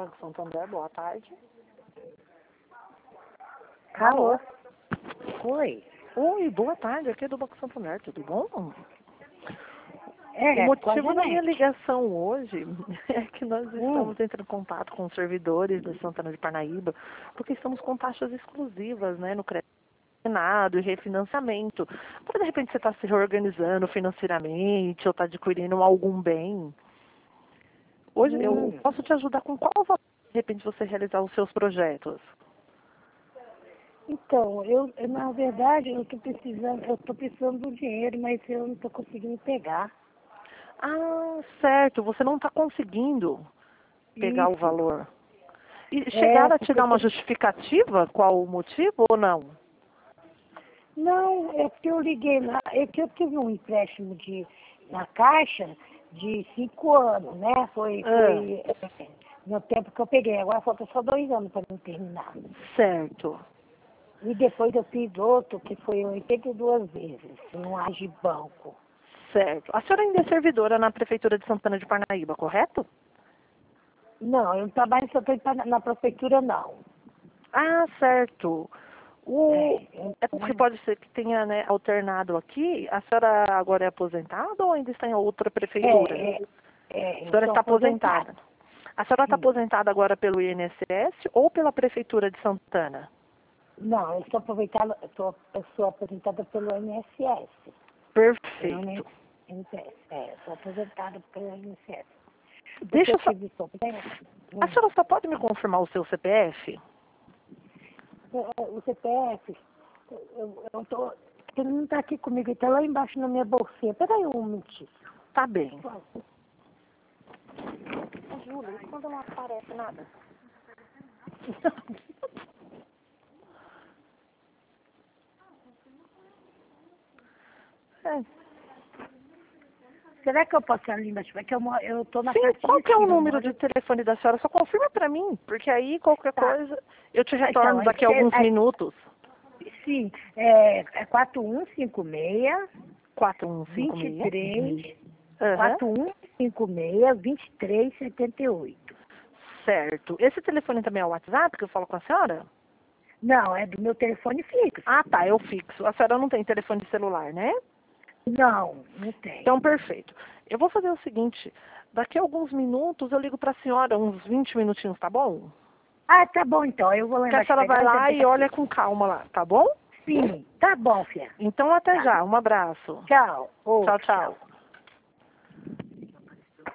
Banco Santander, boa tarde. Alô? Oi. Oi, boa tarde, aqui é do Banco Santander, tudo bom? É, O motivo da minha quase ligação hoje é que nós estamos entrando em contato com os servidores da Santana de Parnaíba, porque estamos com taxas exclusivas, né, no crédito e refinanciamento. Para de repente você está se reorganizando financeiramente ou está adquirindo algum bem. Hoje eu posso te ajudar com qual valor, de repente, você realizar os seus projetos? Então, na verdade, eu tô precisando do dinheiro, mas eu não tô conseguindo pegar. Ah, certo, você não está conseguindo pegar o Isso. valor. E É, chegaram a te porque dar uma justificativa? Qual o motivo ou não? não, é porque eu liguei lá, é que eu tive um empréstimo na Caixa de 5 anos, né? Foi no tempo que eu peguei. Agora falta só 2 anos para me terminar. Certo, E depois eu fiz outro que foi 82 vezes, no Agibanco. certo. A senhora ainda é servidora na Prefeitura de Santana de Parnaíba, correto? Não, eu não trabalho na prefeitura, não. Ah, certo. É porque Eu, pode ser que tenha, né, alternado aqui. A senhora agora é aposentada ou ainda está em outra prefeitura? A eu senhora sou está aposentada. aposentada. A senhora está Sim. aposentada agora pelo INSS ou pela Prefeitura de Santana? Não, eu sou aposentada pelo INSS. Pelo Perfeito. INSS. Eu sou aposentada pelo INSS. Porque Deixa eu eu só... tive problema. A senhora só pode me confirmar o seu CPF? O CPF, eu tô. Ele não está aqui comigo, ele está lá embaixo na minha bolsinha. Peraí um minutinho. Tá bem. Júlia, quando não aparece nada. É. Será que eu posso ir ali embaixo? É que eu tô na Sim, parte qual de que é o cima, número de telefone da senhora? Só confirma pra mim, porque aí qualquer Tá. coisa eu te Então, retorno daqui a alguns minutos. sim, é 4156 4156. 23 Aham. 4156 2378. Certo. Esse telefone também é o WhatsApp que eu falo com a senhora? Não, é do meu telefone fixo. Ah, tá, eu fixo. A senhora não tem telefone celular, né? Não, não tem. Então, perfeito. Eu vou fazer o seguinte, daqui a alguns minutos eu ligo pra senhora, uns 20 minutinhos, tá bom? Ah, tá bom então, eu vou lá Que a embaixo senhora vai pegar e já lá e deixo olha aqui. com calma lá, tá bom? Sim, tá bom, filha. Então, até Tá. já. Um abraço. Tchau. Tchau, Outro, tchau. tchau.